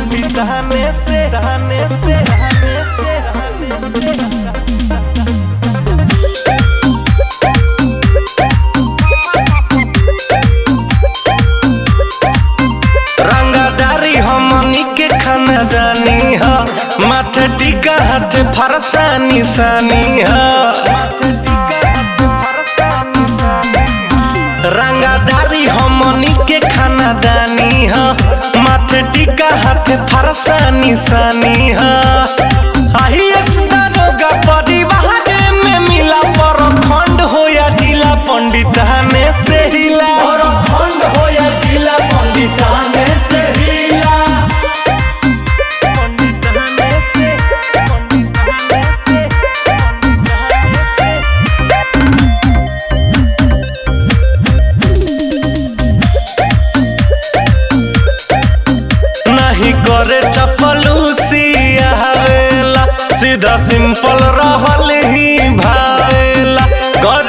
रहने से रहने से रहने से रहने से रंगदारी हमनी के खानदानी ह माथे टीका हाथ फरसा निशानी ह रंगदारी हमनी के खानदानी ह माथे टीका हाथ फरसा निशानी ह आही दारोगा परिवार में मिला परखंड हो या जिला पंडिताने से हिला परखंड हो या जिला पंडिताने से हिला पंडिताने से पंडिताने से नहीं करे चपलूसी आवेला सीधा सिंपल रहल ही भावेला कर